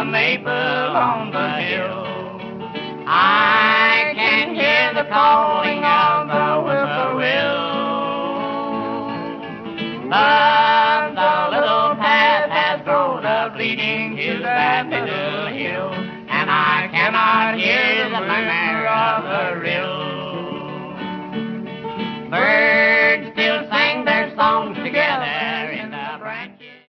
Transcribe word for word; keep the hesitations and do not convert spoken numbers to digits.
the maple on the hill. I can hear the calling of the whippoorwill. But the little path has grown up leading to that little hill, and I cannot hear the murmur of the rill.